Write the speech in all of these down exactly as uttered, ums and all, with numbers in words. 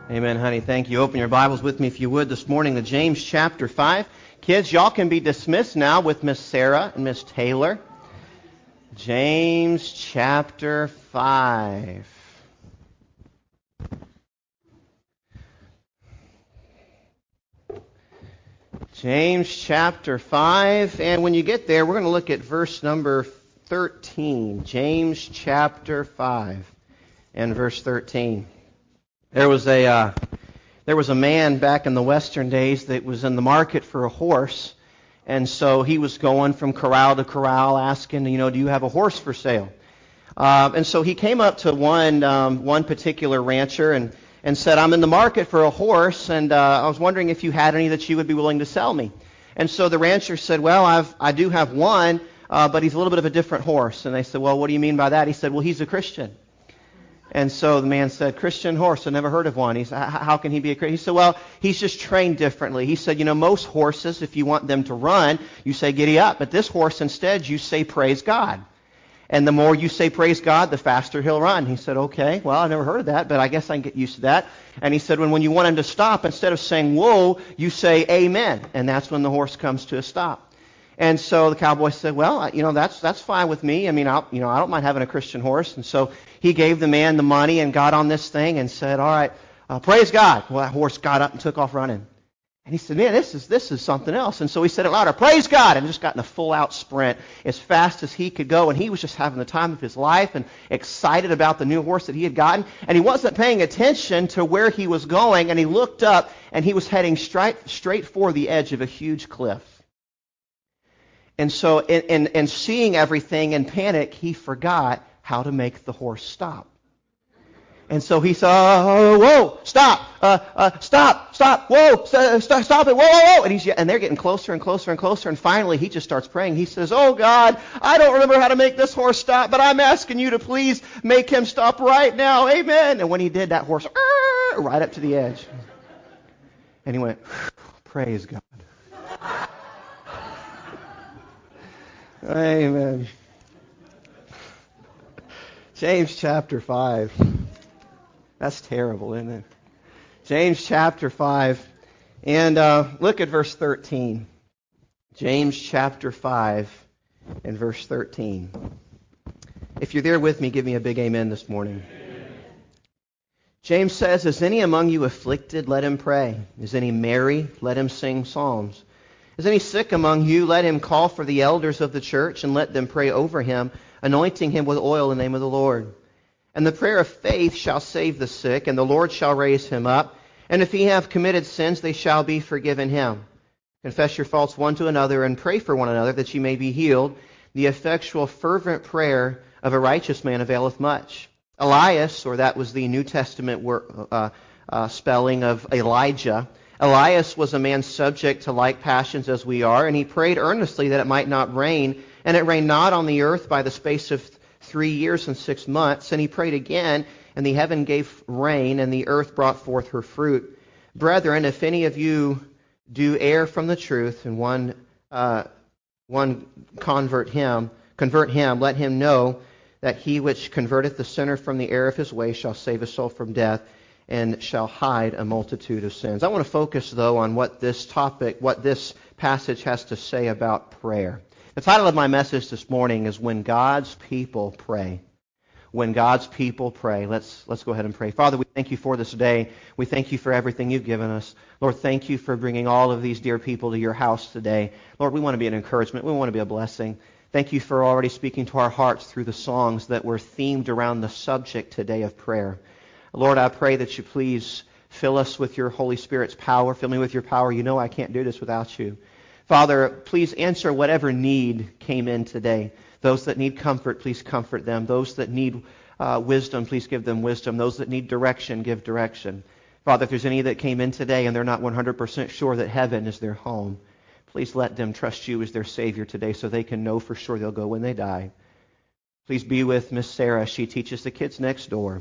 Amen, honey. Thank you. Open your Bibles with me, if you would, this morning to James chapter five. Kids, y'all can be dismissed now with Miss Sarah and Miss Taylor. James chapter five. James chapter five. And when you get there, we're going to look at verse number thirteen. James chapter five and verse thirteen. There was a uh, there was a man back in the Western days that was in the market for a horse, and so he was going from corral to corral asking, you know, do you have a horse for sale? Uh, and so he came up to one um, one particular rancher and, and said, I'm in the market for a horse, and uh, I was wondering if you had any that you would be willing to sell me. And so the rancher said, well, I've I do have one, uh, but he's a little bit of a different horse. And they said, well, what do you mean by that? He said, well, he's a Christian. And so the man said, Christian horse, I never heard of one. He said, how can he be a Christian? He said, well, he's just trained differently. He said, you know, most horses, if you want them to run, you say giddy up. But this horse, instead, you say praise God. And the more you say praise God, the faster he'll run. He said, okay, well, I've never heard of that, but I guess I can get used to that. And he said, when, when you want him to stop, instead of saying whoa, you say amen. And that's when the horse comes to a stop. And so the cowboy said, well, you know, that's that's fine with me. I mean, I, you know, I don't mind having a Christian horse. And so he gave the man the money and got on this thing and said, all right, uh, praise God. Well, that horse got up and took off running. And he said, man, this is this is something else. And so he said it louder, praise God, and just got in a full-out sprint as fast as he could go. And he was just having the time of his life and excited about the new horse that he had gotten. And he wasn't paying attention to where he was going. And he looked up, and he was heading straight, straight for the edge of a huge cliff. And so in, in, in seeing everything in panic, he forgot how to make the horse stop. And so he said, oh, whoa, stop, uh, uh, stop, stop, whoa, st- stop, stop it, whoa, whoa, whoa. And, he's, and they're getting closer and closer and closer. And finally, he just starts praying. He says, oh, God, I don't remember how to make this horse stop, but I'm asking you to please make him stop right now. Amen. And when he did, that horse, uh, right up to the edge. And he went, praise God. Amen. James chapter five. That's terrible, isn't it? James chapter five. And uh, look at verse thirteen. James chapter five and verse thirteen. If you're there with me, give me a big amen this morning. Amen. James says, is any among you afflicted? Let him pray. Is any merry? Let him sing psalms. Is any sick among you? Let him call for the elders of the church and let them pray over him, anointing him with oil in the name of the Lord. And the prayer of faith shall save the sick, and the Lord shall raise him up. And if he have committed sins, they shall be forgiven him. Confess your faults one to another and pray for one another that ye may be healed. The effectual fervent prayer of a righteous man availeth much. Elias, or that was the New Testament word, uh, uh, spelling of Elijah, Elias was a man subject to like passions as we are, and he prayed earnestly that it might not rain. And it rained not on the earth by the space of three years and six months. And he prayed again, and the heaven gave rain, and the earth brought forth her fruit. Brethren, if any of you do err from the truth, and one uh, one convert him, convert him, let him know that he which converteth the sinner from the error of his way shall save his soul from death, and shall hide a multitude of sins. I want to focus, though, on what this topic, what this passage has to say about prayer. The title of my message this morning is When God's People Pray. When God's people pray. Let's let's go ahead and pray. Father, we thank you for this day. We thank you for everything you've given us. Lord, thank you for bringing all of these dear people to your house today. Lord, we want to be an encouragement. We want to be a blessing. Thank you for already speaking to our hearts through the songs that were themed around the subject today of prayer. Lord, I pray that you please fill us with your Holy Spirit's power. Fill me with your power. You know I can't do this without you. Father, please answer whatever need came in today. Those that need comfort, please comfort them. Those that need uh, wisdom, please give them wisdom. Those that need direction, give direction. Father, if there's any that came in today and they're not one hundred percent sure that heaven is their home, please let them trust you as their Savior today so they can know for sure they'll go when they die. Please be with Miss Sarah. She teaches the kids next door.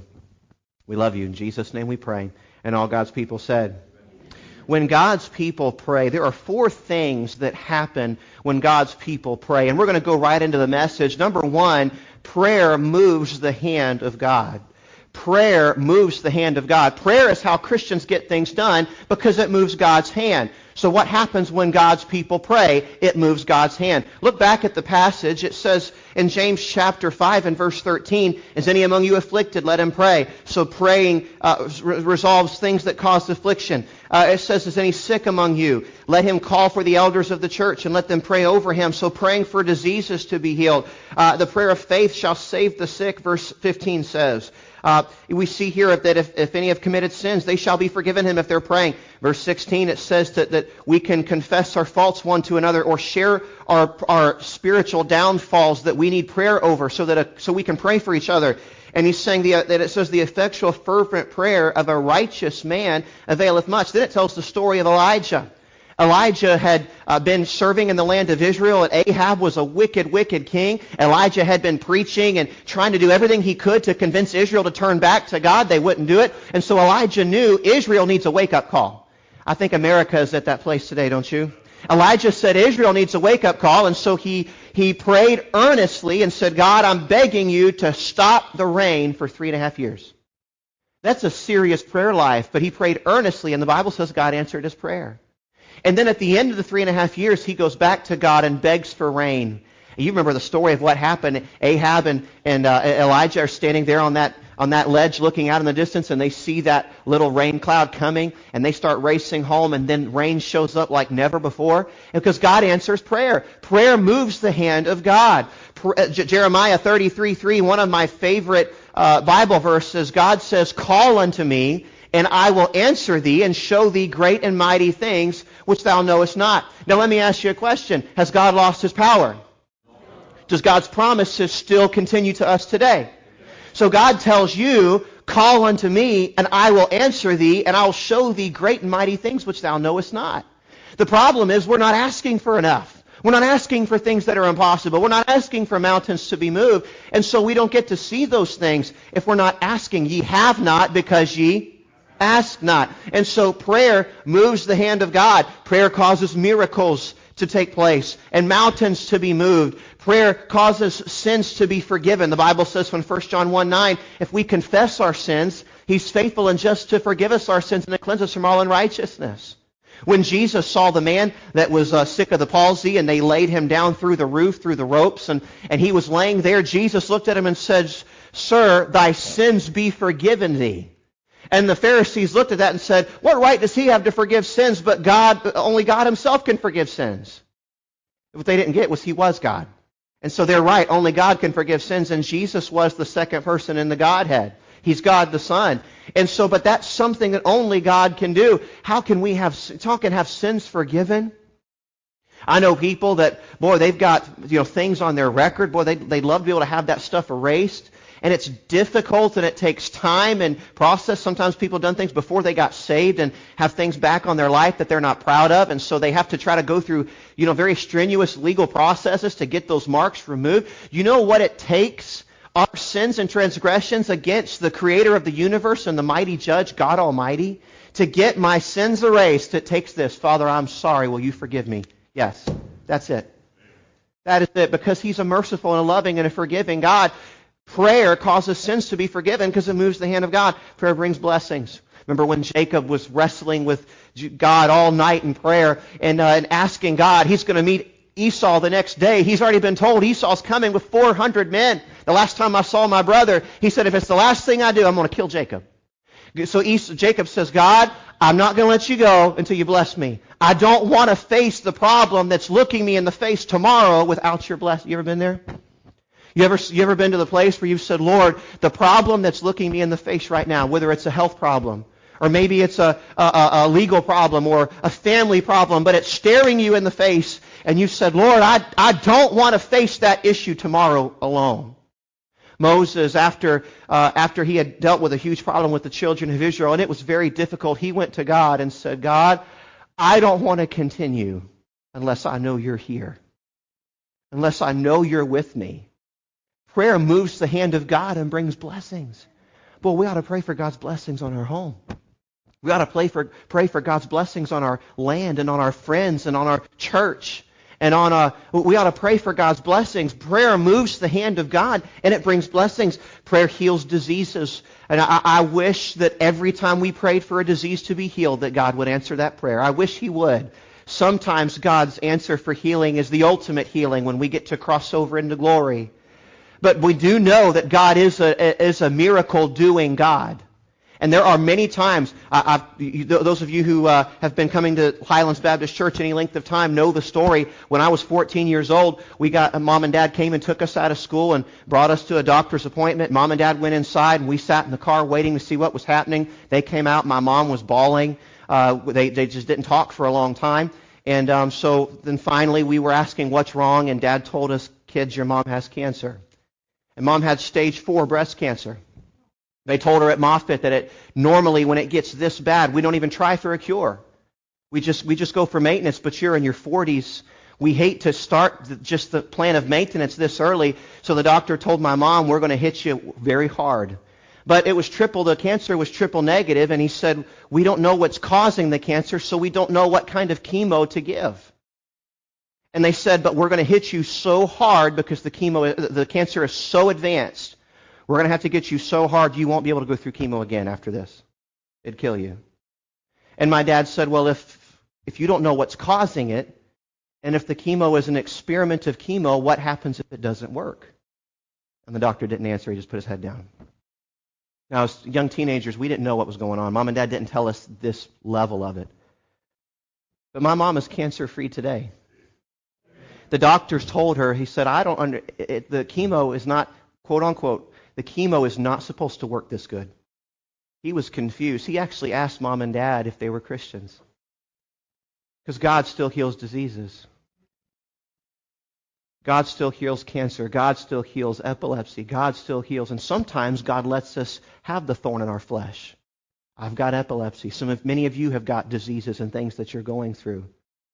We love you. In Jesus' name we pray. And all God's people said, when God's people pray, there are four things that happen when God's people pray. And we're going to go right into the message. Number one, prayer moves the hand of God. prayer moves the hand of God. Prayer is how Christians get things done because it moves God's hand. So what happens when God's people pray? It moves God's hand. Look back at the passage. It says in James chapter five and verse thirteen, "Is any among you afflicted? Let him pray." So praying uh, re- resolves things that cause affliction. Uh, it says, "Is any sick among you? Let him call for the elders of the church and let them pray over him." So praying for diseases to be healed. Uh, the prayer of faith shall save the sick, verse fifteen says. Uh, we see here that if, if any have committed sins, they shall be forgiven him if they're praying. Verse sixteen, it says that, that we can confess our faults one to another or share our, our spiritual downfalls that we need prayer over so that a, so we can pray for each other. And he's saying the, that it says the effectual fervent prayer of a righteous man availeth much. Then it tells the story of Elijah. Elijah had uh, been serving in the land of Israel, and Ahab was a wicked, wicked king. Elijah had been preaching and trying to do everything he could to convince Israel to turn back to God. They wouldn't do it. And so Elijah knew Israel needs a wake-up call. I think America is at that place today, don't you? Elijah said Israel needs a wake-up call, and so he, he prayed earnestly and said, "God, I'm begging you to stop the rain for three and a half years." That's a serious prayer life, but he prayed earnestly, and the Bible says God answered his prayer. And then at the end of the three and a half years, he goes back to God and begs for rain. You remember the story of what happened. Ahab and, and uh, Elijah are standing there on that on that ledge looking out in the distance, and they see that little rain cloud coming, and they start racing home, and then rain shows up like never before. And because God answers prayer. Prayer moves the hand of God. Jeremiah thirty-three three, one of my favorite uh, Bible verses, God says, "Call unto me, and I will answer thee and show thee great and mighty things which thou knowest not." Now let me ask you a question. Has God lost his power? Does God's promises still continue to us today? So God tells you, "Call unto me, and I will answer thee, and I'll show thee great and mighty things which thou knowest not." The problem is we're not asking for enough. We're not asking for things that are impossible. We're not asking for mountains to be moved. And so we don't get to see those things if we're not asking. Ye have not because ye ask not. And so prayer moves the hand of God. Prayer causes miracles to take place and mountains to be moved. Prayer causes sins to be forgiven. The Bible says in First John one nine, if we confess our sins, He's faithful and just to forgive us our sins and to cleanse us from all unrighteousness. When Jesus saw the man that was uh, sick of the palsy and they laid him down through the roof, through the ropes, and, and he was laying there, Jesus looked at him and said, "Sir, thy sins be forgiven thee." And the Pharisees looked at that and said, "What right does he have to forgive sins? But God, only God himself can forgive sins." What they didn't get was he was God. And so they're right, only God can forgive sins, and Jesus was the second person in the Godhead. He's God the Son. And so, but that's something that only God can do. How can we have, talk and have sins forgiven? I know people that, boy, they've got, you know, things on their record. Boy, they, they'd love to be able to have that stuff erased. And it's difficult and it takes time and process. Sometimes people have done things before they got saved and have things back on their life that they're not proud of. And so they have to try to go through, you know, very strenuous legal processes to get those marks removed. You know what it takes? Our sins and transgressions against the Creator of the universe and the mighty Judge, God Almighty. To get my sins erased, it takes this. Father, I'm sorry. Will you forgive me? Yes, that's it. That is it. Because He's a merciful and a loving and a forgiving God. Prayer causes sins to be forgiven because it moves the hand of God. Prayer brings blessings. Remember when Jacob was wrestling with God all night in prayer and, uh, and asking God, he's going to meet Esau the next day. He's already been told Esau's coming with four hundred men. The last time I saw my brother, he said, if it's the last thing I do, I'm going to kill Jacob. So Esau, Jacob says, God, I'm not going to let you go until you bless me. I don't want to face the problem that's looking me in the face tomorrow without your blessing. You ever been there? You ever, you ever been to the place where you've said, Lord, the problem that's looking me in the face right now, whether it's a health problem, or maybe it's a, a, a legal problem, or a family problem, but it's staring you in the face, and you said, Lord, I, I don't want to face that issue tomorrow alone. Moses, after uh, after he had dealt with a huge problem with the children of Israel, and it was very difficult, he went to God and said, God, I don't want to continue unless I know you're here, unless I know you're with me. Prayer moves the hand of God and brings blessings. Boy, we ought to pray for God's blessings on our home. We ought to pray for, pray for God's blessings on our land and on our friends and on our church And on a, we ought to pray for God's blessings. Prayer moves the hand of God, and it brings blessings. Prayer heals diseases. And I, I wish that every time we prayed for a disease to be healed, that God would answer that prayer. I wish He would. Sometimes God's answer for healing is the ultimate healing when we get to cross over into glory. But we do know that God is a, is a miracle-doing God. And there are many times, I, I've, you, those of you who uh, have been coming to Highlands Baptist Church any length of time know the story. When I was fourteen years old, we got, Mom and Dad came and took us out of school and brought us to a doctor's appointment. Mom and Dad went inside, and we sat in the car waiting to see what was happening. They came out. My mom was bawling. Uh, they, they just didn't talk for a long time. And um, so then finally we were asking what's wrong, and Dad told us, kids, your mom has cancer. And Mom had stage four breast cancer. They told her at Moffitt that it normally when it gets this bad, we don't even try for a cure. We just we just go for maintenance, but you're in your forties. We hate to start the, just the plan of maintenance this early. So the doctor told my mom, we're going to hit you very hard. But it was triple, the cancer was triple negative, and he said, we don't know what's causing the cancer, so we don't know what kind of chemo to give. And they said, but we're going to hit you so hard because the chemo, the cancer is so advanced. We're going to have to get you so hard you won't be able to go through chemo again after this. It'd kill you. And my dad said, well, if if you don't know what's causing it, and if the chemo is an experiment of chemo, what happens if it doesn't work? And the doctor didn't answer. He just put his head down. Now, as young teenagers, we didn't know what was going on. Mom and Dad didn't tell us this level of it. But my mom is cancer-free today. The doctors told her, he said, I don't under, it, the chemo is not, quote unquote, the chemo is not supposed to work this good. He was confused. He actually asked Mom and Dad if they were Christians. Because God still heals diseases. God still heals cancer. God still heals epilepsy. God still heals. And sometimes God lets us have the thorn in our flesh. I've got epilepsy. Some of, many of you have got diseases and things that you're going through.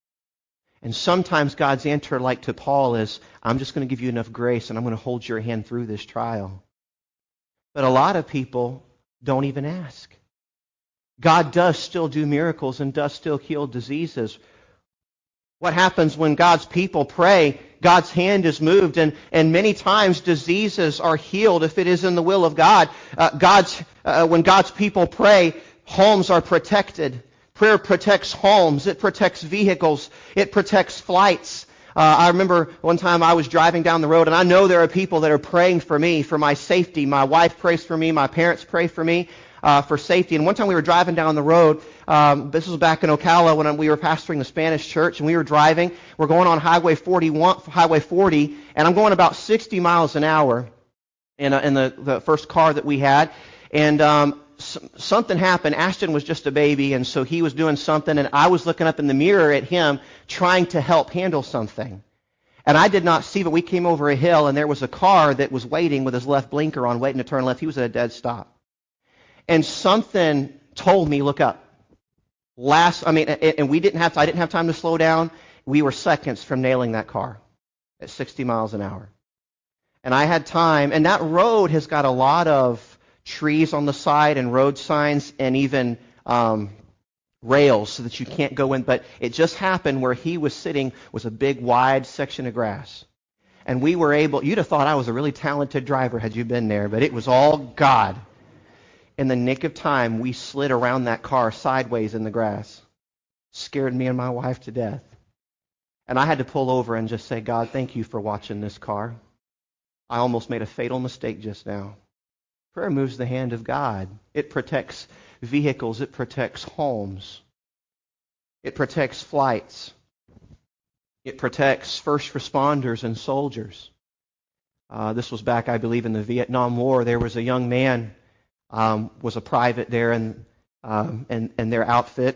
And sometimes God's answer, like to Paul, is, I'm just going to give you enough grace and I'm going to hold your hand through this trial. But a lot of people don't even ask. God does still do miracles and does still heal diseases. What happens when God's people pray? God's hand is moved, and, and many times diseases are healed if it is in the will of God. Uh, God's uh, when God's people pray, homes are protected. Prayer protects homes. It protects vehicles. It protects flights. Uh, I remember one time I was driving down the road, and I know there are people that are praying for me, for my safety. My wife prays for me. My parents pray for me uh, for safety. And one time we were driving down the road. Um, this was back in Ocala when we were pastoring the Spanish church, and we were driving. We're going on Highway forty-one, Highway forty, and I'm going about sixty miles an hour in, a, in the, the first car that we had. And um, something happened. Ashton was just a baby, and so he was doing something, and I was looking up in the mirror at him trying to help handle something. And I did not see, but we came over a hill, and there was a car that was waiting with his left blinker on, waiting to turn left. He was at a dead stop. And something told me, look up. Last, I mean, and we didn't have, I didn't have time to slow down. We were seconds from nailing that car at sixty miles an hour. And I had time, and that road has got a lot of trees on the side and road signs and even um, rails so that you can't go in. But it just happened where he was sitting was a big, wide section of grass. And we were able, you'd have thought I was a really talented driver had you been there, but it was all God. In the nick of time, we slid around that car sideways in the grass. Scared me and my wife to death. And I had to pull over and just say, God, thank you for watching this car. I almost made a fatal mistake just now. Prayer moves the hand of God. It protects vehicles. It protects homes. It protects flights. It protects first responders and soldiers. Uh, this was back, I believe, in the Vietnam War. There was a young man, um, was a private there in, um, in, in their outfit,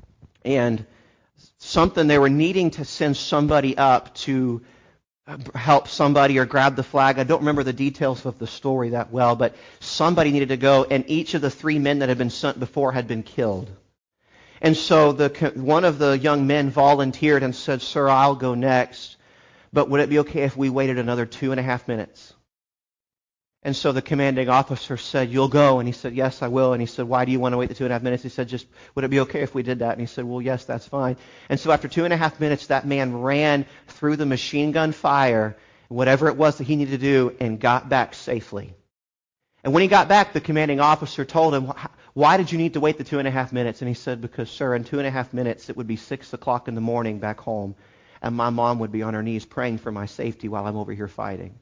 and something they were needing to send somebody up to help somebody or grab the flag. I don't remember the details of the story that well, but somebody needed to go, and each of the three men that had been sent before had been killed. And so the one of the young men volunteered and said, sir, I'll go next, but would it be okay if we waited another two and a half minutes? And so the commanding officer said, "You'll go." And he said, "Yes, I will." And he said, "Why do you want to wait the two and a half minutes?" He said, "Just, would it be okay if we did that?" And he said, "Well, yes, that's fine." And so after two and a half minutes, that man ran through the machine gun fire, whatever it was that he needed to do, and got back safely. And when he got back, the commanding officer told him, "Why did you need to wait the two and a half minutes?" And he said, "Because, sir, in two and a half minutes, it would be six o'clock in the morning back home, and my mom would be on her knees praying for my safety while I'm over here fighting."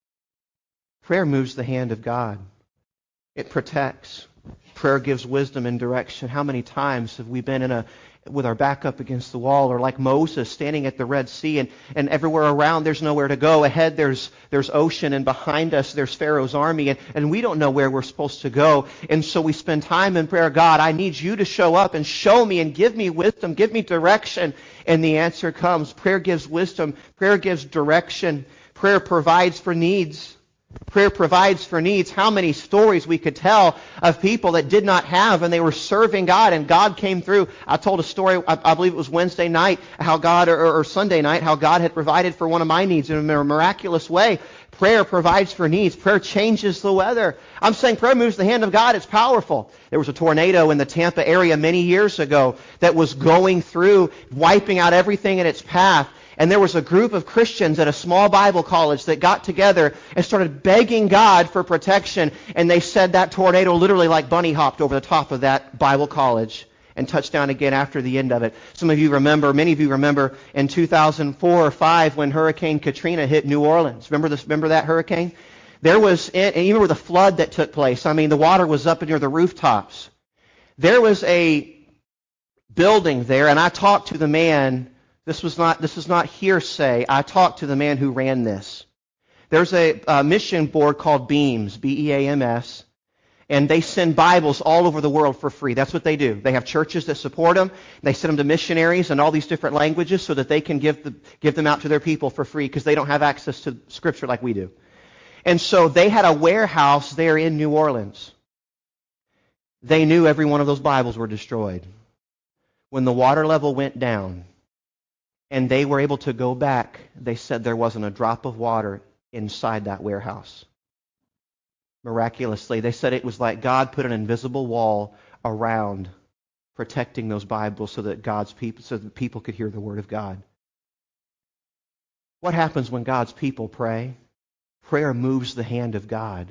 Prayer moves the hand of God. It protects. Prayer gives wisdom and direction. How many times have we been in a with our back up against the wall, or like Moses standing at the Red Sea, and, and everywhere around there's nowhere to go. Ahead there's there's ocean, and behind us there's Pharaoh's army, and, and we don't know where we're supposed to go. And so we spend time in prayer. God, I need you to show up and show me and give me wisdom, give me direction. And the answer comes. Prayer gives wisdom. Prayer gives direction. Prayer provides for needs. Prayer provides for needs. How many stories we could tell of people that did not have, and they were serving God, and God came through. I told a story, I, I believe it was Wednesday night, how God, or, or Sunday night, how God had provided for one of my needs in a miraculous way. Prayer provides for needs. Prayer changes the weather. I'm saying prayer moves the hand of God. It's powerful. There was a tornado in the Tampa area many years ago that was going through, wiping out everything in its path. And there was a group of Christians at a small Bible college that got together and started begging God for protection. And they said that tornado literally like bunny hopped over the top of that Bible college and touched down again after the end of it. Some of you remember, many of you remember in two thousand four or five when Hurricane Katrina hit New Orleans. Remember this? Remember that hurricane? There was, and you remember the flood that took place. I mean, the water was up near the rooftops. There was a building there, and I talked to the man. This was not, this is not hearsay. I talked to the man who ran this. There's a, a mission board called Beams, B E A M S, and they send Bibles all over the world for free. That's what they do. They have churches that support them. They send them to missionaries in all these different languages so that they can give, the, give them out to their people for free because they don't have access to Scripture like we do. And so they had a warehouse there in New Orleans. They knew every one of those Bibles were destroyed. When the water level went down, and they were able to go back, they said there wasn't a drop of water inside that warehouse. Miraculously, they said it was like God put an invisible wall around protecting those Bibles so that God's people, so that people could hear the Word of God. What happens when God's people pray? Prayer moves the hand of God.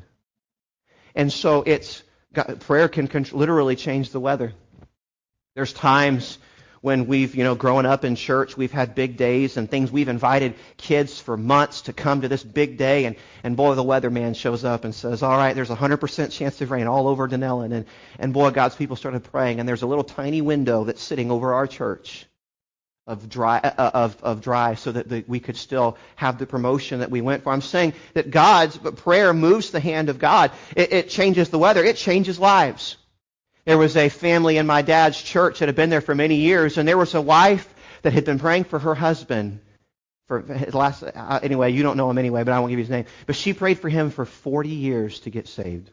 And so it's prayer can literally change the weather. There's times when we've, you know, growing up in church, we've had big days and things. We've invited kids for months to come to this big day, and, and boy, the weatherman shows up and says, all right, there's a one hundred percent chance of rain all over Denellen. And, and boy, God's people started praying, and there's a little tiny window that's sitting over our church of dry, uh, of, of dry so that the, we could still have the promotion that we went for. I'm saying that God's prayer moves the hand of God. It, it changes the weather. It changes lives. There was a family in my dad's church that had been there for many years, and there was a wife that had been praying for her husband for his last, uh, anyway, you don't know him anyway, but I won't give you his name. But she prayed for him for forty years to get saved.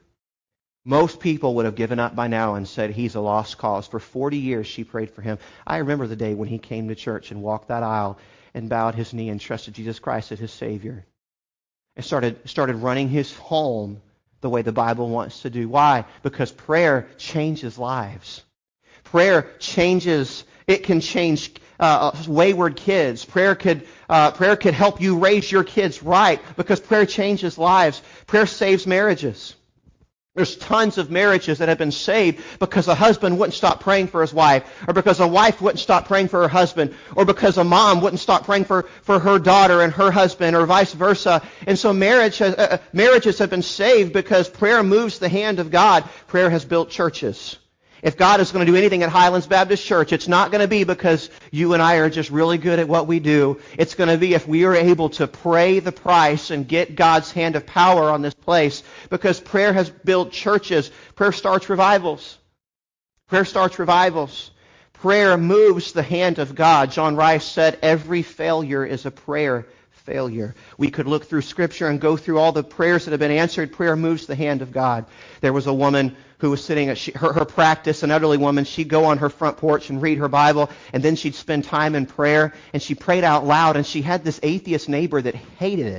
Most people would have given up by now and said he's a lost cause. For forty years she prayed for him. I remember the day when he came to church and walked that aisle and bowed his knee and trusted Jesus Christ as his Savior. And started, started running his home the way the Bible wants to do. Why? Because prayer changes lives. Prayer changes, it can change uh, wayward kids. Prayer could, uh, prayer could help you raise your kids right because prayer changes lives. Prayer saves marriages. There's tons of marriages that have been saved because a husband wouldn't stop praying for his wife, or because a wife wouldn't stop praying for her husband, or because a mom wouldn't stop praying for, for her daughter and her husband, or vice versa. And so marriage has, uh, marriages have been saved because prayer moves the hand of God. Prayer has built churches. If God is going to do anything at Highlands Baptist Church, it's not going to be because you and I are just really good at what we do. It's going to be if we are able to pray the price and get God's hand of power on this place, because prayer has built churches. Prayer starts revivals. Prayer starts revivals. Prayer moves the hand of God. John Rice said every failure is a prayer failure. We could look through Scripture and go through all the prayers that have been answered. Prayer moves the hand of God. There was a woman who was sitting at she, her, her practice, an elderly woman. She'd go on her front porch and read her Bible, and then she'd spend time in prayer, and she prayed out loud, and she had this atheist neighbor that hated it.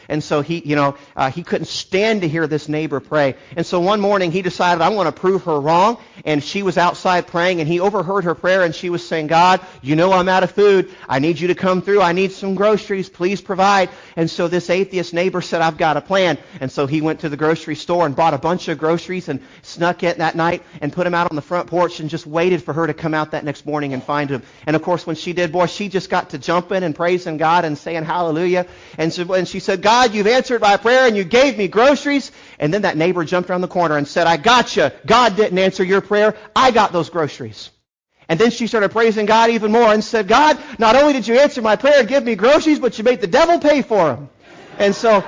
And so he, you know, uh, he couldn't stand to hear this neighbor pray. And so one morning he decided, I'm going to prove her wrong. And she was outside praying, and he overheard her prayer, and she was saying, God, you know I'm out of food. I need you to come through. I need some groceries. Please provide. And so this atheist neighbor said, I've got a plan. And so he went to the grocery store and bought a bunch of groceries and snuck in that night and put them out on the front porch and just waited for her to come out that next morning and find him. And of course, when she did, boy, she just got to jumping and praising God and saying hallelujah. And so when she said, God, you've answered my prayer and you gave me groceries. And then that neighbor jumped around the corner and said, I got you. God didn't answer your prayer. I got those groceries. And then she started praising God even more and said, God, not only did you answer my prayer and give me groceries, but you made the devil pay for them. And so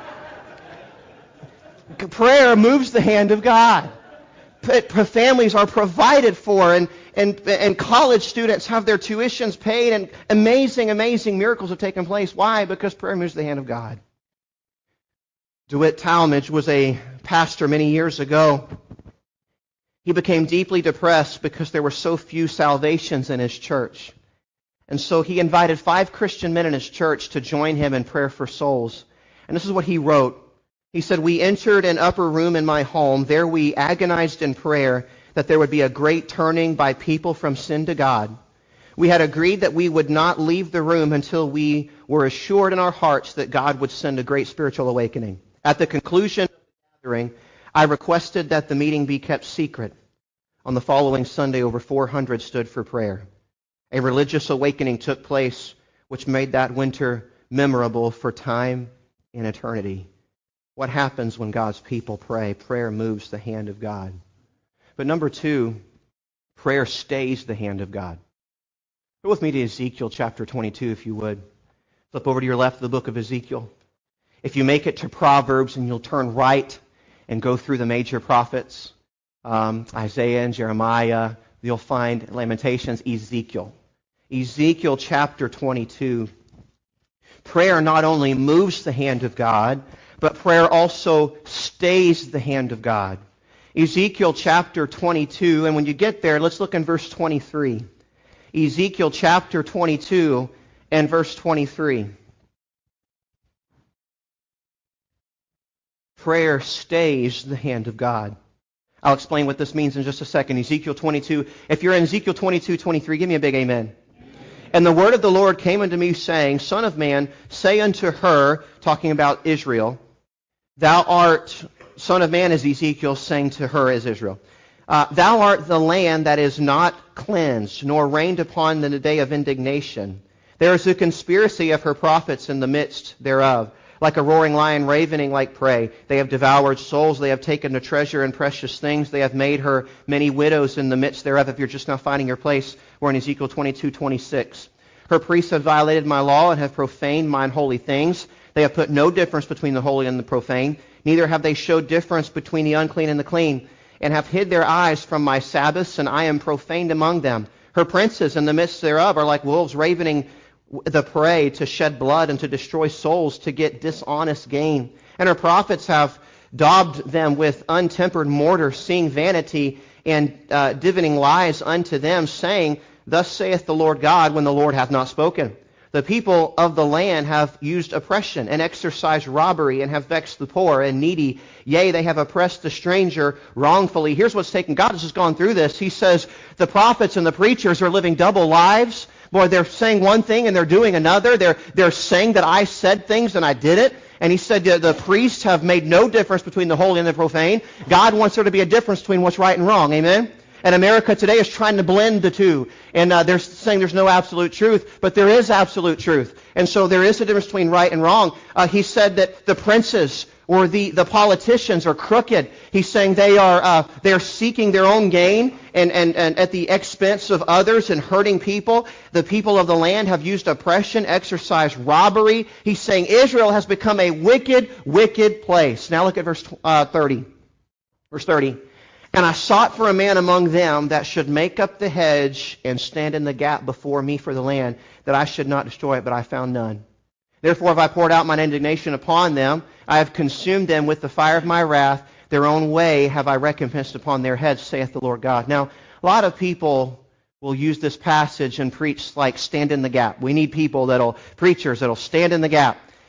prayer moves the hand of God. Families are provided for, and, and, and college students have their tuitions paid, and amazing, amazing miracles have taken place. Why? Because prayer moves the hand of God. DeWitt Talmage was a pastor many years ago. He became deeply depressed because there were so few salvations in his church. And so he invited five Christian men in his church to join him in prayer for souls. And this is what he wrote. He said, we entered an upper room in my home. There we agonized in prayer that there would be a great turning by people from sin to God. We had agreed that we would not leave the room until we were assured in our hearts that God would send a great spiritual awakening. At the conclusion of the gathering, I requested that the meeting be kept secret. On the following Sunday, over four hundred stood for prayer. A religious awakening took place, which made that winter memorable for time and eternity. What happens when God's people pray? Prayer moves the hand of God. But number two, prayer stays the hand of God. Go with me to Ezekiel chapter twenty-two, if you would. Flip over to your left, the book of Ezekiel. If you make it to Proverbs and you'll turn right and go through the major prophets, um, Isaiah and Jeremiah, you'll find Lamentations, Ezekiel. Ezekiel chapter twenty-two. Prayer not only moves the hand of God, but prayer also stays the hand of God. Ezekiel chapter twenty-two, and when you get there, let's look in verse twenty-three. Ezekiel chapter twenty-two and verse twenty-three. Prayer stays the hand of God. I'll explain what this means in just a second. Ezekiel twenty-two. If you're in Ezekiel twenty-two, twenty-three, give me a big amen. And the word of the Lord came unto me, saying, Son of man, say unto her, talking about Israel, Thou art, son of man, is Ezekiel saying to her as Israel, uh, Thou art the land that is not cleansed, nor rained upon in the day of indignation. There is a conspiracy of her prophets in the midst thereof. Like a roaring lion ravening like prey. They have devoured souls. They have taken the treasure and precious things. They have made her many widows in the midst thereof. If you're just now finding your place, we're in Ezekiel twenty-two, twenty-six. Her priests have violated my law and have profaned mine holy things. They have put no difference between the holy and the profane. Neither have they showed difference between the unclean and the clean, and have hid their eyes from my Sabbaths, and I am profaned among them. Her princes in the midst thereof are like wolves ravening the prey, to shed blood and to destroy souls, to get dishonest gain. And her prophets have daubed them with untempered mortar, seeing vanity and uh, divining lies unto them, saying, Thus saith the Lord God, when the Lord hath not spoken. The people of the land have used oppression and exercised robbery and have vexed the poor and needy. Yea, they have oppressed the stranger wrongfully. Here's what's taken. God has just gone through this. He says the prophets and the preachers are living double lives. Boy, they're saying one thing and they're doing another. They're, they're saying that I said things and I didn't. And he said the priests have made no difference between the holy and the profane. God wants there to be a difference between what's right and wrong. Amen? And America today is trying to blend the two. And uh, they're saying there's no absolute truth, but there is absolute truth. And so there is a difference between right and wrong. Uh, he said that the princes or the, the politicians are crooked. He's saying they are uh, they're seeking their own gain and, and, and at the expense of others and hurting people. The people of the land have used oppression, exercised robbery. He's saying Israel has become a wicked, wicked place. Now look at verse uh, thirty. Verse thirty. And I sought for a man among them that should make up the hedge and stand in the gap before me for the land, that I should not destroy it, but I found none. Therefore have I poured out mine indignation upon them. I have consumed them with the fire of my wrath. Their own way have I recompensed upon their heads, saith the Lord God. Now, a lot of people will use this passage and preach like stand in the gap. We need people that'll, preachers that'll stand in the gap.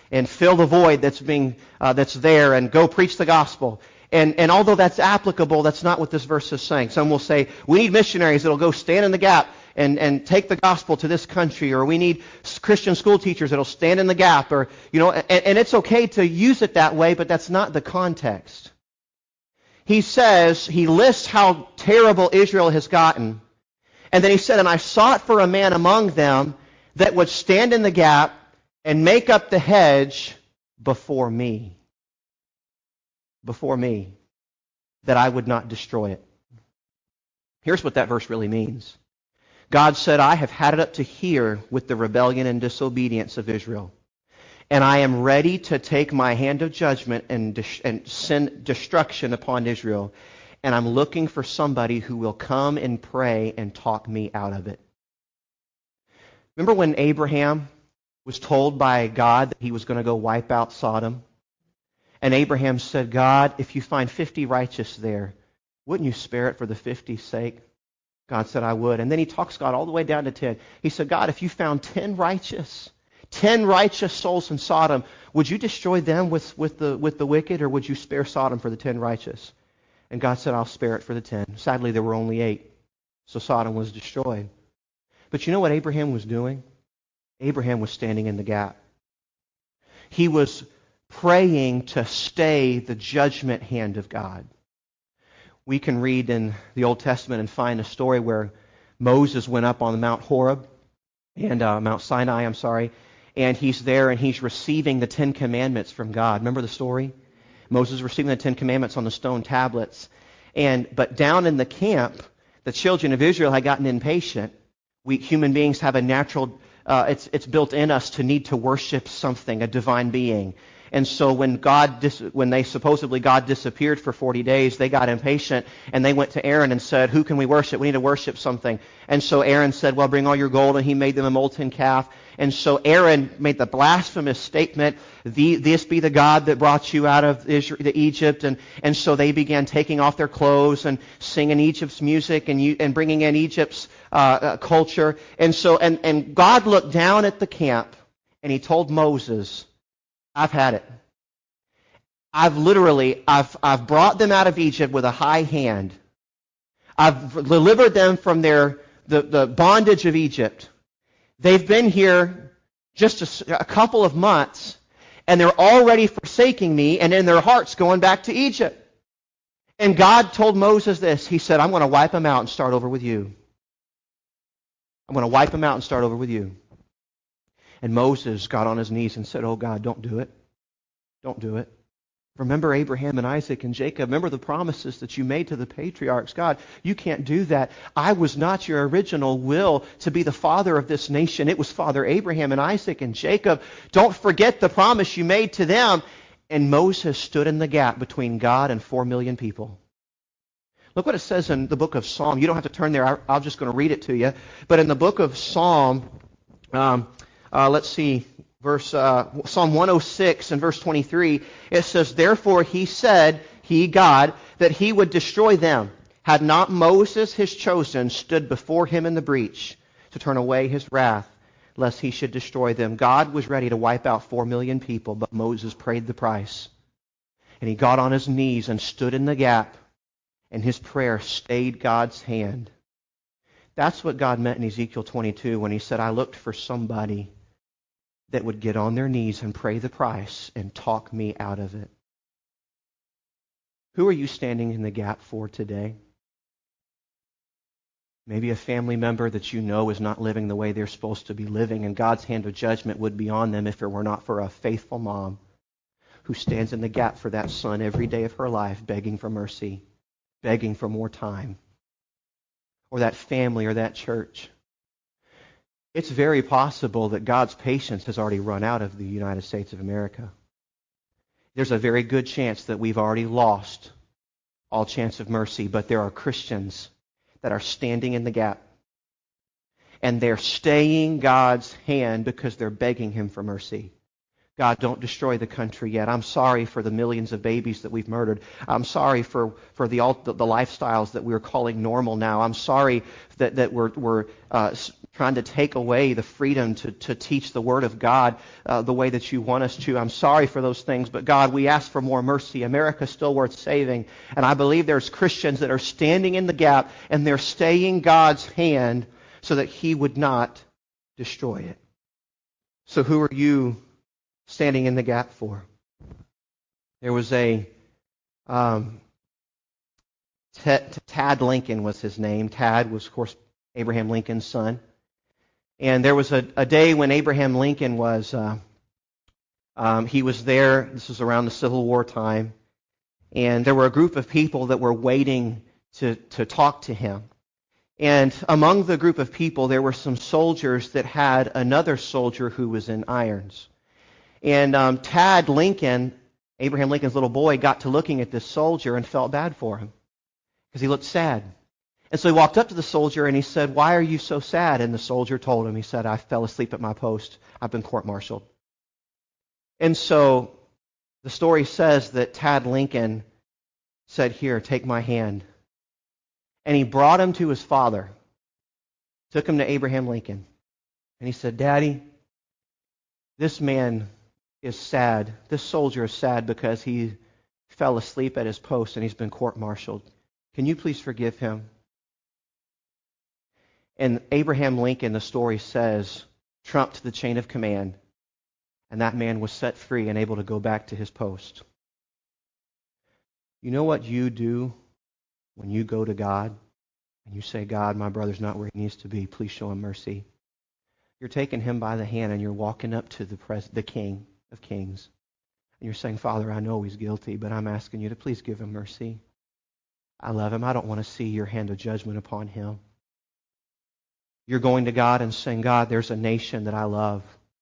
and fill the void that's being uh, that's there, and go preach the gospel. And, and although that's applicable, that's not what this verse is saying. Some will say, we need missionaries that'll go stand in the gap and, and take the gospel to this country, or we need Christian school teachers that'll stand in the gap, or, you know, and, and it's okay to use it that way, but that's not the context. He says, he lists how terrible Israel has gotten, and then he said, and I sought for a man among them that would stand in the gap and make up the hedge before me. Before me, that I would not destroy it. Here's what that verse really means. God said, I have had it up to here with the rebellion and disobedience of Israel, and I am ready to take my hand of judgment and, dis- and send destruction upon Israel, and I'm looking for somebody who will come and pray and talk me out of it. Remember when Abraham was told by God that he was going to go wipe out Sodom? And Abraham said, God, if you find fifty righteous there, wouldn't you spare it for the fifty's sake? God said, I would. And then he talks God all the way down to ten. He said, God, if you found ten righteous, ten righteous souls in Sodom, would you destroy them with, with, the, with the wicked, or would you spare Sodom for the ten righteous? And God said, I'll spare it for the ten. Sadly, there were only eight, so Sodom was destroyed. But you know what Abraham was doing? Abraham was standing in the gap. He was praying to stay the judgment hand of God. We can read in the Old Testament and find a story where Moses went up on Mount Horeb, and uh, Mount Sinai, I'm sorry, and he's there and he's receiving the Ten Commandments from God. Remember the story? Moses receiving the Ten Commandments on the stone tablets. And but down in the camp, the children of Israel had gotten impatient. We human beings have a natural, uh, it's it's built in us to need to worship something, a divine being. And so when God, dis- when they supposedly God disappeared for forty days, they got impatient and they went to Aaron and said, who can we worship? We need to worship something. And so Aaron said, well, bring all your gold, and he made them a molten calf. And so Aaron made the blasphemous statement, the, this be the God that brought you out of Israel, the Egypt. And, and so they began taking off their clothes and singing Egypt's music and, and bringing in Egypt's uh, uh, culture. And so, and, and God looked down at the camp and he told Moses, I've had it. I've literally, I've, I've brought them out of Egypt with a high hand. I've delivered them from their, the, the bondage of Egypt. They've been here just a, a couple of months, and they're already forsaking me, and in their hearts going back to Egypt. And God told Moses this. He said, I'm going to wipe them out and start over with you. I'm going to wipe them out and start over with you. And Moses got on his knees and said, oh God, don't do it. Don't do it. Remember Abraham and Isaac and Jacob. Remember the promises that you made to the patriarchs. God, you can't do that. I was not your original will to be the father of this nation. It was Father Abraham and Isaac and Jacob. Don't forget the promise you made to them. And Moses stood in the gap between God and four million people. Look what it says in the book of Psalm. You don't have to turn there. I'm just going to read it to you. But in the book of Psalm, um, uh, let's see, verse uh, Psalm one oh six and verse twenty-three, it says, therefore he said, he, God, that he would destroy them, had not Moses his chosen stood before him in the breach to turn away his wrath, lest he should destroy them. God was ready to wipe out four million people, but Moses paid the price. And he got on his knees and stood in the gap, and his prayer stayed God's hand. That's what God meant in Ezekiel twenty-two when he said, I looked for somebody that would get on their knees and pray the price and talk me out of it. Who are you standing in the gap for today? Maybe a family member that you know is not living the way they're supposed to be living, and God's hand of judgment would be on them if it were not for a faithful mom who stands in the gap for that son every day of her life, begging for mercy, begging for more time. Or that family or that church. It's very possible that God's patience has already run out of the United States of America. There's a very good chance that we've already lost all chance of mercy, but there are Christians that are standing in the gap. And they're staying God's hand because they're begging Him for mercy. God, don't destroy the country yet. I'm sorry for the millions of babies that we've murdered. I'm sorry for, for the, the the lifestyles that we're calling normal now. I'm sorry that, that we're, we're uh, trying to take away the freedom to, to teach the Word of God uh, the way that you want us to. I'm sorry for those things, but God, we ask for more mercy. America's still worth saving. And I believe there's Christians that are standing in the gap, and they're staying God's hand so that He would not destroy it. So who are you standing in the gap for? There was a um, Tad Lincoln was his name. Tad was, of course, Abraham Lincoln's son. And there was a, a day when Abraham Lincoln was, uh, um, he was there. This was around the Civil War time. And there were a group of people that were waiting to, to talk to him. And among the group of people, there were some soldiers that had another soldier who was in irons. And um, Tad Lincoln, Abraham Lincoln's little boy, got to looking at this soldier and felt bad for him because he looked sad. And so he walked up to the soldier and he said, "Why are you so sad?" And the soldier told him, he said, "I fell asleep at my post. I've been court-martialed." And so the story says that Tad Lincoln said, "Here, take my hand." And he brought him to his father, took him to Abraham Lincoln. And he said, "Daddy, this man is sad. This soldier is sad because he fell asleep at his post and he's been court-martialed. Can you please forgive him?" And Abraham Lincoln, the story says, trumped the chain of command, and that man was set free and able to go back to his post. You know what you do when you go to God and you say, "God, my brother's not where he needs to be. Please show him mercy." You're taking him by the hand and you're walking up to the pres- the King of Kings. And you're saying, "Father, I know he's guilty, but I'm asking you to please give him mercy. I love him. I don't want to see your hand of judgment upon him." You're going to God and saying, "God, there's a nation that I love.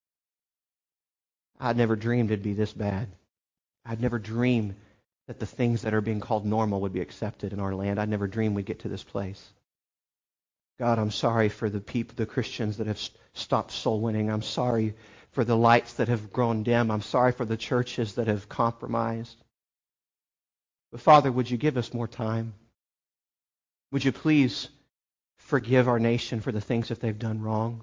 I'd never dreamed it'd be this bad. I'd never dreamed that the things that are being called normal would be accepted in our land. I'd never dreamed we'd get to this place. God, I'm sorry for the people, the Christians that have stopped soul winning. I'm sorry for the lights that have grown dim. I'm sorry for the churches that have compromised. But Father, would you give us more time? Would you please forgive our nation for the things that they've done wrong?"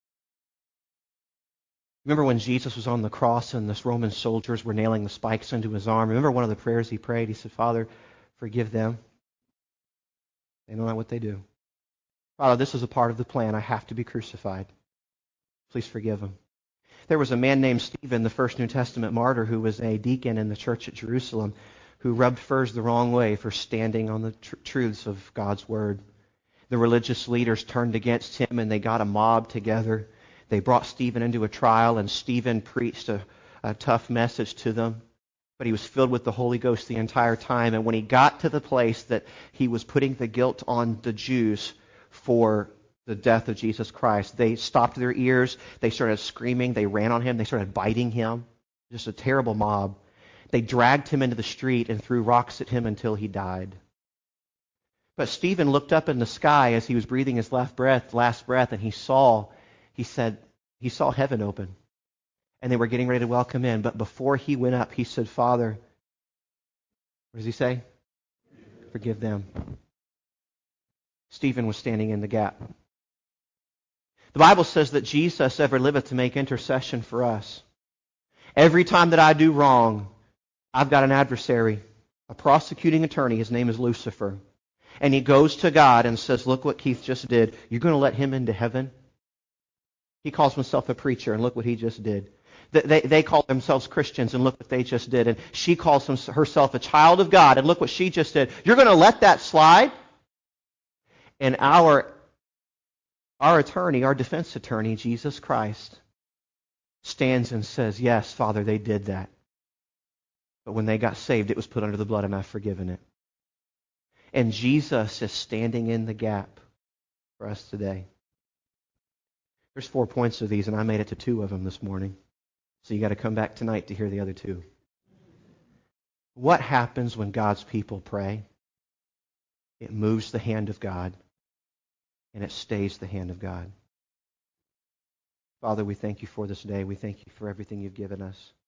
Remember when Jesus was on the cross and the Roman soldiers were nailing the spikes into his arm? Remember one of the prayers he prayed? He said, "Father, forgive them. They don't know what they do. Father, this is a part of the plan. I have to be crucified. Please forgive them." There was a man named Stephen, the first New Testament martyr, who was a deacon in the church at Jerusalem, who rubbed furs the wrong way for standing on the tr- truths of God's Word. The religious leaders turned against him and they got a mob together. They brought Stephen into a trial, and Stephen preached a, a tough message to them. But he was filled with the Holy Ghost the entire time. And when he got to the place that he was putting the guilt on the Jews for the death of Jesus Christ, they stopped their ears. They started screaming. They ran on him. They started biting him. Just a terrible mob. They dragged him into the street and threw rocks at him until he died. But Stephen looked up in the sky as he was breathing his last breath, last breath, and he saw, he said, he saw heaven open. And they were getting ready to welcome in. But before he went up, he said, "Father," what does he say? "Forgive them." Stephen was standing in the gap. The Bible says that Jesus ever liveth to make intercession for us. Every time that I do wrong, I've got an adversary, a prosecuting attorney. His name is Lucifer. And he goes to God and says, "Look what Keith just did. You're going to let him into heaven?" He calls himself a preacher, and look what he just did. They, they call themselves Christians, and look what they just did. And she calls herself a child of God, and look what she just did. You're going to let that slide? And our, our attorney, our defense attorney, Jesus Christ, stands and says, "Yes, Father, they did that. But when they got saved, it was put under the blood, and I've forgiven it." And Jesus is standing in the gap for us today. There's four points of these, and I made it to two of them this morning. So you got to come back tonight to hear the other two. What happens when God's people pray? It moves the hand of God, and it stays the hand of God. Father, we thank you for this day. We thank you for everything you've given us.